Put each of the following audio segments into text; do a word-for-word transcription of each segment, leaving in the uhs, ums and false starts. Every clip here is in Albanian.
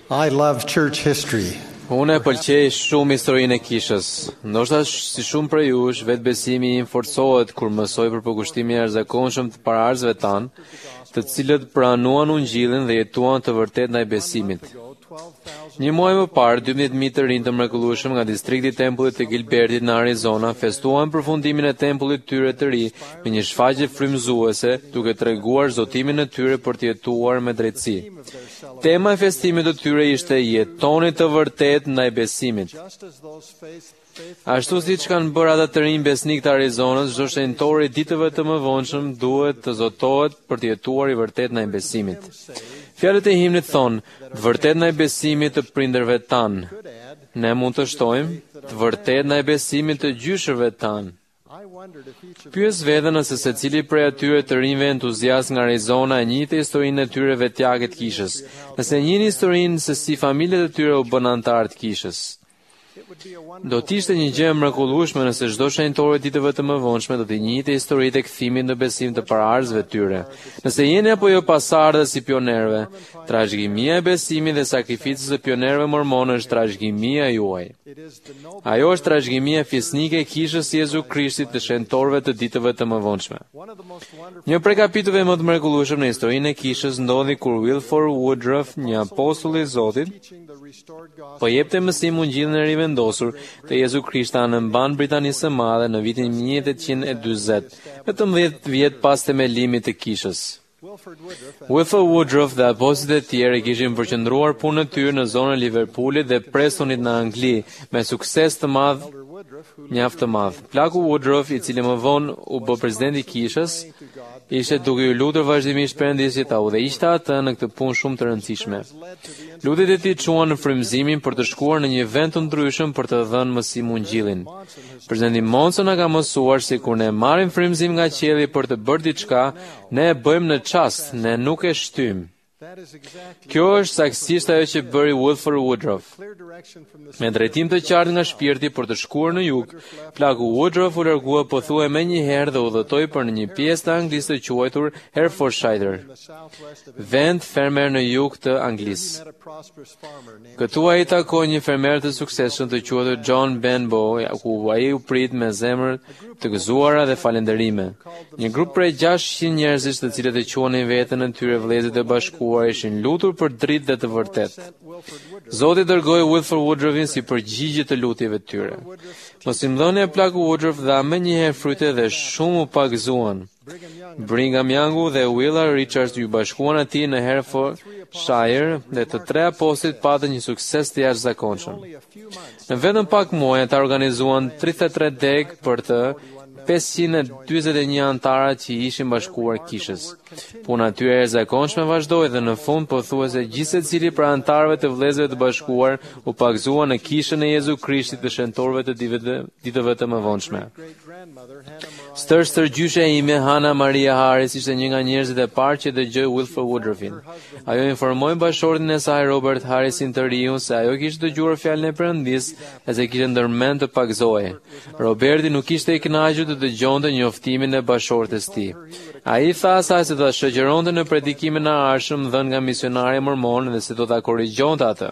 I love church history. Unë e pëlqej shumë historinë e kishës. Ndoshta si shumë prej jush, vetë besimi im forcohet kur mësoj për përkushtimin e jashtëzakonshëm të paraardhësve tan, të cilët pranuan Ungjillin dhe jetuan të vërtetë ndaj besimit. Një muaj më parë, dymbëdhjetë mijë të rinj të mrekullueshëm nga distrikti i tempullit të Gilbertit në Arizona festuan përfundimin e tempullit tyre të ri me një shfaqje frymëzuese, duke treguar zotimin e tyre për të jetuar me drejtësi. Tema e festimit të tyre ishte jetoni të vërtetë ndaj besimit. Ashtu siç kanë bërë ata të rinj besnik të Arizonës, çdo shenjtor i ditëve të mëvonshëm duhet të zotohet për të jetuar i vërtetë ndaj besimit. Fjalët e himnit thonë, vërtet ndaj besimit të prindërve tanë. Ne mund të shtojmë, të vërtet ndaj besimit të gjyshërve tanë. Pyes veten nëse secili prej atyre të rinjve entuziast nga Arizona e njihte historinë e tyre vetjake të kishës, nëse njihni historinë se si familjet e tyre u bën anëtar të kishës. Do t'ishte një gjë e mrekullueshme nëse çdo shenjtor i ditëve të mëvonshme do të njihte historitë e kthimit në besim të paraardhësve tyre. Nëse jeni apo jo pasardhë si pionerëve, trashëgimia e besimit dhe sakrificës së pionerëve mormonë është trashëgimia juaj. Ajo është trashëgimia fisnike e kishës së Jezu Krishtit të shenjtorëve të ditëve të mëvonshme. Një prej kapitujve më të mrekullueshëm në historinë e kishës ndodhi kur Wilford Woodruff, një apostull i Zotit, po jepte mësim Ungjillin e rivendosur të Jezu Krishtit në mban Britanisë së Madhe në vitin një mijë e tetëqind e dyzet, vetëm dhjetë vjet pas themelimit të kishës. Wilford Woodruff dhe apostujt e tjerë kishin përqendruar punën e tyre në zonën e Liverpoolit dhe Prestonit në Angli me sukses të madh, mjaft të madh. Plaku Woodruff, i cili më vonë u bë presidenti i kishës, ishte duke u lutur vazhdimisht Perëndisë ta udhëhiqte atë në këtë punë shumë të rëndësishme. Lutjet e tij çuan në frymëzimin për të shkuar në një vend të ndryshëm për të dhënë mësim Ungjillin. Presidenti Monson na ka mësuar se kur ne marrim frymëzim nga qielli për të bërë diçka, ne e bëjmë në çast, ne nuk e shtyjmë. Kjo është saktësisht ajo që bëri Wilford Woodruff. Me drejtim të qartë nga shpirti për të shkuar në jug, plaku Woodruff u largua pothuaj menjëherë dhe udhëtoi për në një pjesë të Anglisë të quajtur Herefordshire, vend fermer në jug të Anglisë. Këtu ai takoi një fermer të suksesshëm të quajtur John Benbow, ku ai u prit me zemër të gëzuara dhe falënderime. Një grup prej gjashtë qind njerëzish të cilët e quanin veten e tyre vëllezërit e bashkuar ishin lutur për dritë dhe të vërtetë. Zoti dërgoi Wilford Woodruffin si përgjigje të lutjeve të tyre. Mosimdhënia e plaku Woodruff dha menjëherë fryte dhe shumë u pagëzuan. Brigham Youngu dhe Willa Richards u bashkuan atij në Herefordshire dhe të tre apostujt patën një sukses të jashtëzakonshëm. Në vetëm pak muaj ata organizuan tridhjetë e tre deg për të pesëqind e dyzet e një anëtarë që ishin bashkuar kishës. Puna e tyre e jashtëzakonshme vazhdoi dhe në fund pothuajse gjithë secili prej anëtarëve të vëllezërve të bashkuar u pagëzua në kishën e Jezu Krishtit të shenjtorëve të ditëve të mëvonshme. Stër stërgjyshe ime Hannah Maria Harris ishte një nga njerëzit e parë që dëgjoi Wilford Woodruffin. Ajo informoi bashortin e saj Robert Harrisin të riun se ajo kishte dëgjuar fjalën e Perëndisë dhe se kishte ndërmend të pagëzohej. Roberti nuk ishte i kënaqur të dëgjonte njoftimin e bashortes së tij. Ai tha asaj se do ta shoqëronte në predikimin e arshëm dhënë nga misionari mormon dhe se do ta korrigjonte atë.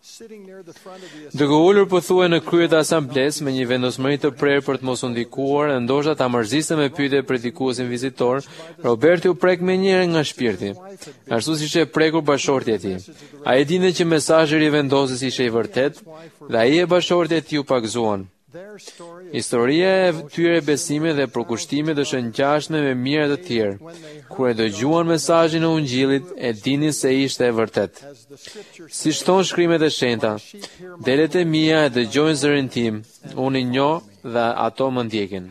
Duke ulur pothuaj në krye të asamblesë me një vendosmëri të prerë për të mos u ndikuar e ndoshta ta mërziste me pyetje predikuesin vizitor, Roberti u prek menjëherë nga shpirti, ashtu siç e prekur bashorti e tij. Ai dinte që mesazhi i rivendosjes ishte i vërtetë dhe ai e bashorti e tij u pagëzuan. Historia e tyre besimit dhe përkushtimit është e ngjashme me mirat të tjerë. Kur e dëgjuan mesazhin e Ungjillit, e dinin se ishte e vërtetë. Siç thon shkrimet e shenjta, delet e mia e dëgjojnë zërin tim, unë i njoh dhe ato më ndjekin.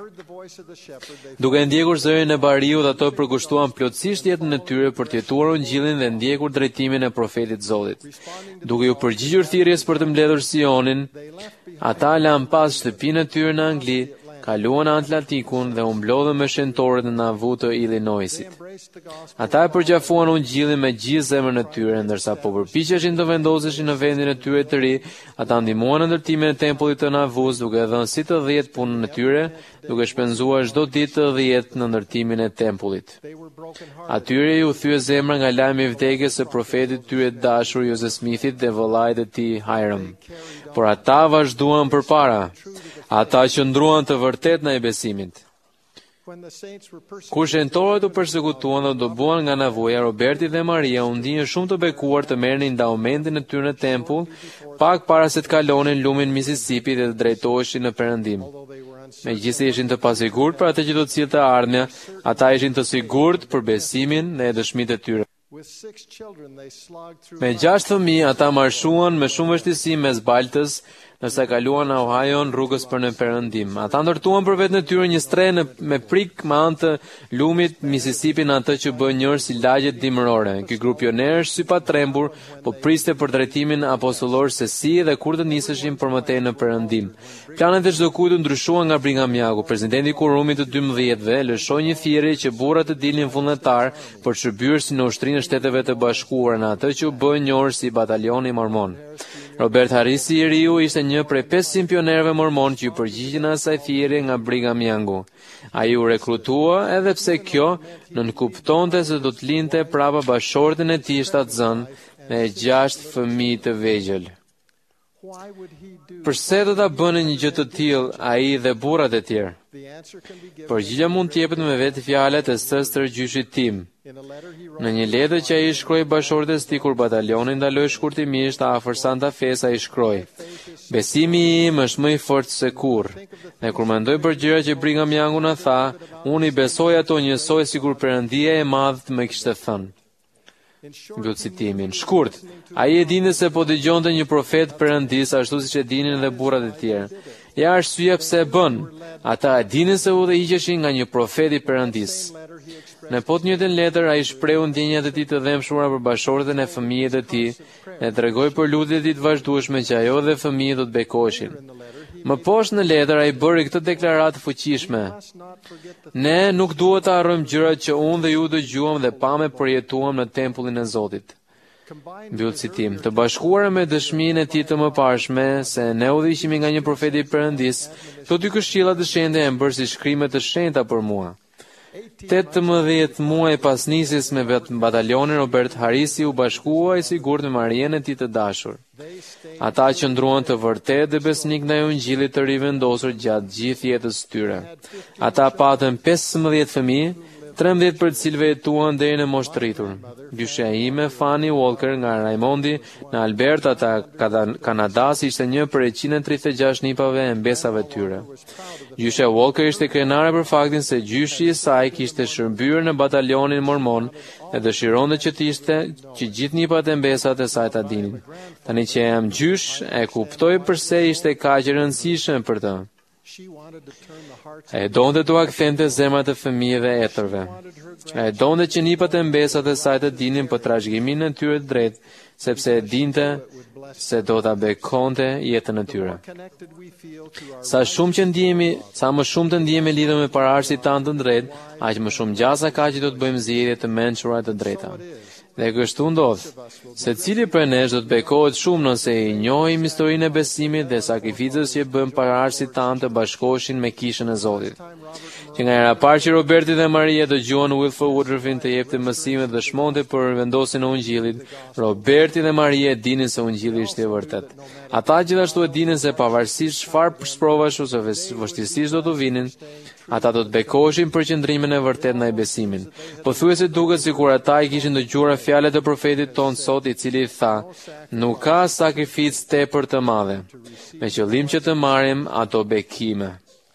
Duke ndjekur zërin e bariut, ato përkushtuan plotësisht jetën e tyre për të jetuar Ungjillin dhe ndjekur drejtimin e profetit Zotit. Duke u përgjigjur thirrjes për të mbledhur Sionin, ata lanë pas shtëpinë e tyre në Angli, kaluan Atlantikun dhe u mblodhën me shenjtorët në navut të Illinoisit. Ata e përgjafuan ungjillin me gjithë zemrën e tyre, ndërsa po përpiqeshin të vendoseshin në vendin e tyre të ri, ata ndihmuan në ndërtimin e tempullit të Navuz, duke dhënë si të dhjetë punën e tyre, duke shpenzuar çdo ditë të dhjetë në ndërtimin e tempullit. Atyre ju thye zemra nga lajmi i vdekjes së profetit tyre të dashur Joseph Smithit dhe vëllait e tij Hiram. Por ata vazhduan përpara. Ata qëndruan të vërtet në e besimit. Kur shenjtorët u përsekutuan dhe dobuan nga nevoja, Roberti dhe Maria u ndinën shumë të bekuar të merrnin ndaumentin e tyre në tempull, pak para se të kalonin lumin Mississippi dhe të drejtoheshin në perëndim. Megjithëse ishin të pasigurt për atë që do të sillte ardhmja, ata ishin të sigurt për besimin dhe dëshmitë e tyre. Me gjashtë fëmijë, ata marshuan me shumë vështirësi mes Baltës, nëse kaluan në Ohio në rrugës për në perëndim. Ata ndërtuan për vetë në tyre një stre në, me prik me anë të lumit Mississippi në atë që bë njërë si lagjet dimërore. Ky grup pionerësh sy pa trembur, po priste për drejtimin apostollor se si dhe kur të niseshin për mëtej në perëndim. Planet e çdo kujt u ndryshuan nga Brigham Youngu. Presidenti i kurumit të dymbëdhjetëve lëshoi një thirrje që burrat të dilnin vullnetar për të shërbyer si në ushtrinë e Shteteve të Bashkuara në atë që u bë njohur si Batalioni Mormon. Robert Harrisi i riu ishte një prej pesëqind pionerëve mormon që u përgjigjen asaj thirrje nga Brigham Youngu. Ai u rekrutua edhe pse kjo nënkuptonte se do të linte prapa bashortin e tij shtatzën me gjashtë fëmijë të vegjël. Përse do ta bënë një gjë të tillë ai dhe burrat e tjerë? Përgjigja mund të jepet me vetë fjalët e sës tër gjyshit tim. Në një letër që ai shkroi bashortes tij kur batalionin ndaloi shkurtimisht afër Santa Fe, ai shkroi: Besimi im është më i fortë se kurrë. Dhe kur mendoj për gjërat që Brigham Youngu na tha, unë i besoj ato njësoj sikur Perëndia e Madh më kishte thënë. Mbyll citimin. Shkurt, ai e dinte se po dëgjonte një profet Perëndis, ashtu siç e dinin edhe burrat e tjerë. Ja arsyeja pse e bën. Ata e dinin se udhëhiqeshin nga një profet i Perëndis. Në po të njëjtën letër, ai shprehu ndjenjat e tij të dëmshura për bashortën e fëmijët e tij dhe tregoi për lutjet e tij të vazhdueshme që ajo dhe fëmijët do të bekoheshin. Më poshtë në letër ai bëri këtë deklaratë fuqishme: Ne nuk duhet të harrojmë gjërat që unë dhe ju dëgjuam dhe pamë përjetuam në tempullin e Zotit. Mbyll citim. Të bashkuara me dëshminë e tij të mëparshme se ne udhëhiqemi nga një profet i Perëndis, këto dy këshilla të shenjta janë bërë si shkrimet të shenjta për mua. tetëmbëdhjetë muaj pas nisjes me batalionin, Robert Harrisi u bashkua i sigurt me Marien e tij të dashur. Ata qëndruan të vërtetë dhe besnik ndaj ungjillit të rivendosur gjatë gjithë jetës së tyre. Ata patën pesëmbëdhjetë fëmijë, trembëdhjetë për të cilëve jetuan deri në moshë të rritur. Gjyshja ime, Fanny Walker nga Raimondi në Alberta, Kanadas, ishte një prej njëqind e tridhjetë e gjashtë nipave e mbesave tyre. Gjyshja Walker ishte krenare për faktin se gjyshi i saj kishte shërbyer në batalionin mormon dhe dëshironte që të ishte që gjithë nipat e mbesat e saj ta dinin. Tani që jam gjysh, e kuptoj pse ishte kaq e rëndësishme për të. E donte të akthente zemrat e fëmijëve e etërve. E donte që nipat e mbesat e saj të dinin për trashëgiminë e tyre të drejtë, sepse e dinte se do ta bekonte jetën e tyre. Sa shumë që ndihemi, sa më shumë të ndihemi lidhur me paraardhësit tanë të drejtë, aq më shumë gjasa ka që do të bëjmë zgjedhje të mençura të drejta. Dhe kështu ndodh. Secili prej nesh do të bekohet shumë nëse i njohim historinë e besimit dhe sakrificës që bën paraardhësit tanë të bashkoheshin me kishën e Zotit. Që nga era parë që Roberti dhe Maria dëgjuan Wilford Woodruffin të jepte mësime dhe shmonte për vendosjen e ungjillit, Roberti dhe Maria e dinin se ungjilli ishte i vërtet. Ata gjithashtu e dinin se pavarësisht çfarë provash ose vështirësish do të vinin, ata do të bekoheshin për qëndrimin e vërtet ndaj besimin. Pothuajse duket sikur ata i kishin dëgjuar fjalët e profetit ton sot, i cili i tha: Nuk ka sakrificë tepër të madhe, me qëllim që të marrim ato bekime.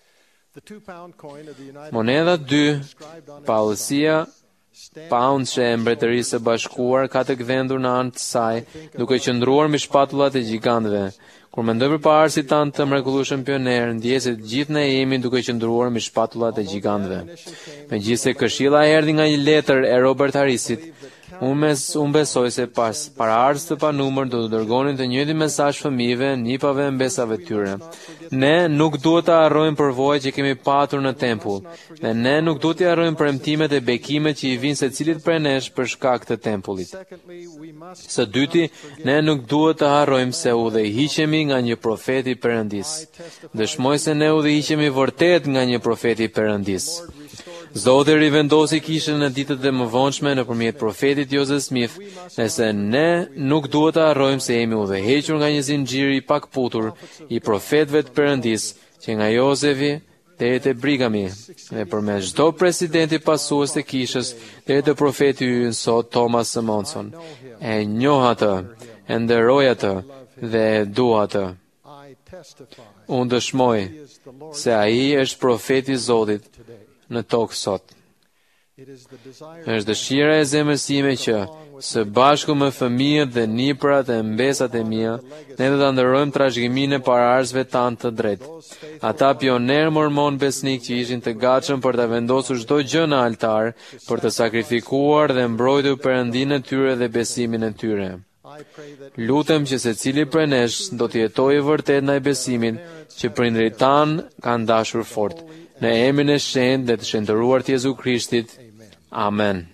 Monedha dy, paullësia pound që e mbretërisë së bashkuar ka të gdhendur në anë të saj, duke qëndruar mbi shpatullat e gjigantëve. Kur mendoj për paraardhësit tanë të mrekullueshëm pioner, ndjej se të gjithë ne jemi duke qëndruar mbi shpatullat e gjigantëve. Megjithëse këshilla erdhi nga një letër e Robert Harrisit, Unë mes, unë besoj se pas paraardhës të panumër do të dërgonin të njëjtin mesazh fëmijëve, nipave e mbesave tyre. Ne nuk duhet të harrojmë përvojat që kemi patur në tempull, dhe ne nuk duhet të harrojmë premtimet e bekimet që i vinë secilit prej nesh për shkak të tempullit. Së dyti, ne nuk duhet të harrojmë se udhëhiqemi nga një profeti Perëndis. Dëshmoj se ne udhëhiqemi vërtet nga një profeti Perëndis. Zoti rivendosi kishën në ditët e mëvonshme nëpërmjet profetit Joseph Smith, nëse ne nuk duhet të harrojmë se jemi udhëhequr nga një zinxhir i pakputur i profetëve të Perëndis, që nga Josefi deri te Brigami, dhe përmes çdo presidenti pasues të kishës deri te profeti ynë sot Thomas Monson. E njoh atë, e nderoj atë dhe e dua atë. Unë dëshmoj se ai është profeti i Zotit në tokë sot. Është dëshira e zemrës time që, së bashku me fëmijët dhe niprat e mbesat e mia, ne do ta ndërrojmë trashëgiminë e paraardhësve tanë të drejtë. Ata pioner mormon besnik që ishin të gatshëm për ta vendosur çdo gjë në altar, për të sakrifikuar dhe mbrojtur perëndinë e tyre dhe besimin e tyre. Lutem që secili prej nesh do të jetojë vërtet ndaj besimit që prindërit tan kanë dashur fort. Në emrin e shenjtë dhe të shenjtëruar të Jezu Krishtit. Amen.